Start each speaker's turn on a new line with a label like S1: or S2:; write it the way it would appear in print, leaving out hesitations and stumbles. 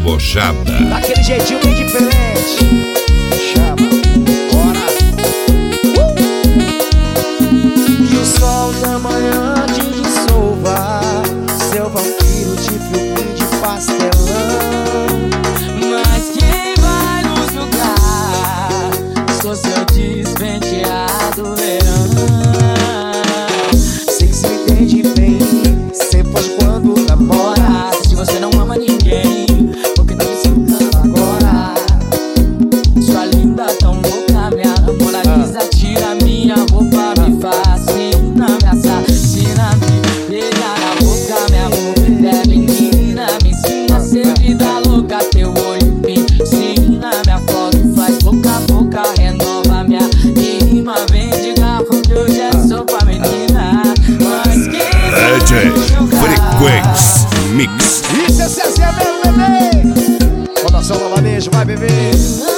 S1: debochada.
S2: Daquele jeitinho bem diferente. Chama, bora. E o sol da manhã te dissolva, seu vampiro de filme de pastelão.
S3: Mas quem vai nos julgar? Sou seu despenteado verão.
S2: Sei que se me entende bem, cê pode quando namora.
S3: Se você não ama ninguém, por que tá me citando agora? Sua linda tão louca, minha Mona Lisa, tira minha roupa, me fascina, me assassina, me beija na boca, minha mulher menina, me ensina a ser vida louca, teu olho me ensina, minha foto faz boca a boca, renova minha rima, vem de garfo que eu já sou pra menina. Mas quem vai
S1: DJ
S3: me julgar?
S1: Frequência Mix.
S2: Isso é CC mesmo, bebê. Rotação no manejo, vai, bebê.